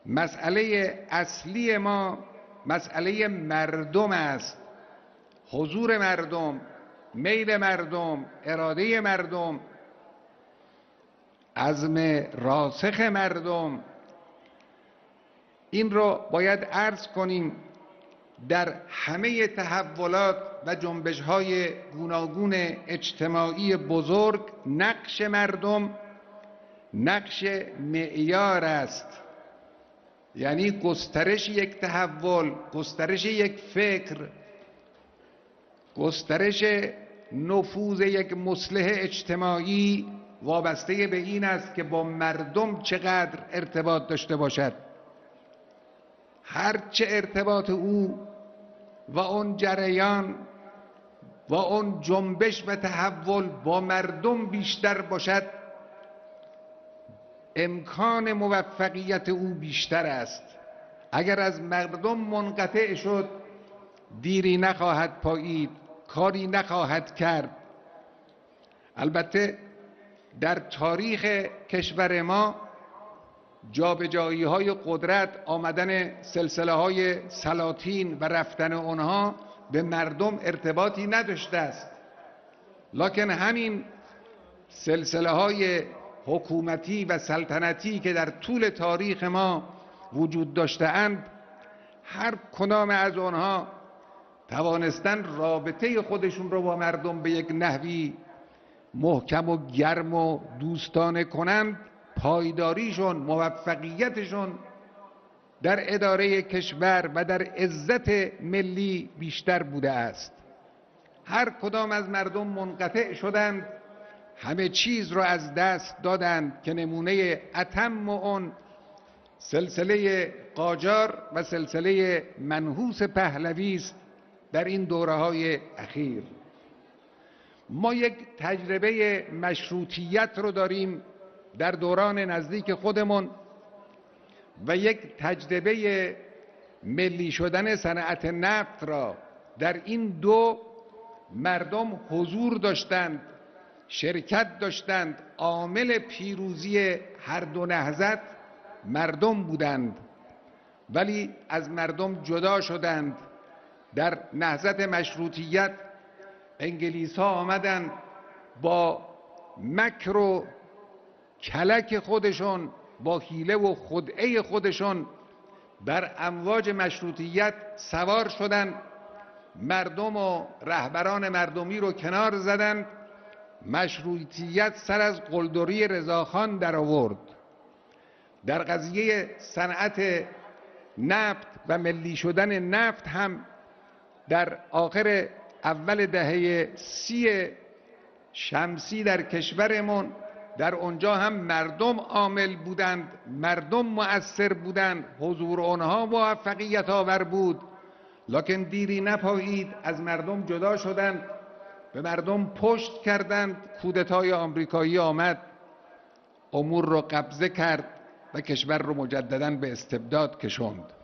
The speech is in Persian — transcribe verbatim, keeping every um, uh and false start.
مسئله اصلی ما مسئله مردم است. حضور مردم، میل مردم، اراده مردم، عزم راسخ مردم. این رو باید عرض کنیم در همه تحولات و جنبش‌های گوناگون اجتماعی بزرگ نقش مردم نقش معیار است. یعنی گسترش یک تحول، گسترش یک فکر، گسترش نفوذ یک مصلح اجتماعی وابسته به این است که با مردم چقدر ارتباط داشته باشد. هرچه ارتباط او و اون جریان و اون جنبش و تحول با مردم بیشتر باشد، امکان موفقیت او بیشتر است. اگر از مردم منقطع شد، دیری نخواهد پایید، کاری نخواهد کرد. البته در تاریخ کشور ما جابجایی های قدرت، آمدن سلسله های سلاطین و رفتن آنها به مردم ارتباطی نداشته است. لکن همین سلسله های حکومتی و سلطنتی که در طول تاریخ ما وجود داشته‌اند، هر کدام از آنها توانستن رابطه خودشون رو با مردم به یک نحوی محکم و گرم و دوستانه کنند. پایداریشون، موفقیتشون در اداره کشور و در عزت ملی بیشتر بوده است. هر کدام از مردم منقطع شدند، همه چیز را از دست دادند که نمونه اتم اون سلسله قاجار و سلسله منحوس پهلوی است در این دوره‌های اخیر. ما یک تجربه مشروطیت رو داریم در دوران نزدیک خودمون و یک تجربه ملی شدن صنعت نفت را. در این دو مردم حضور داشتند، شرکت داشتند. عامل پیروزی هر دو نهضت مردم بودند، ولی از مردم جدا شدند. در نهضت مشروطیت انگلیس ها آمدند با مکر و کلک خودشون، با حیله و خدعه خودشون بر امواج مشروطیت سوار شدند، مردم و رهبران مردمی رو کنار زدند. مشروطیت سر از قلدری رضاخان در آورد. در قضیه صنعت نفت و ملی شدن نفت هم در آخر اول دهه سی شمسی در کشورمون، در اونجا هم مردم عامل بودند، مردم مؤثر بودند، حضور آنها موفقیت آور بود. لکن دیری نپایید، از مردم جدا شدند، به مردم پشت کردند. کودتای آمریکایی آمد، امور رو قبضه کرد و کشور رو مجدداً به استبداد کشوند.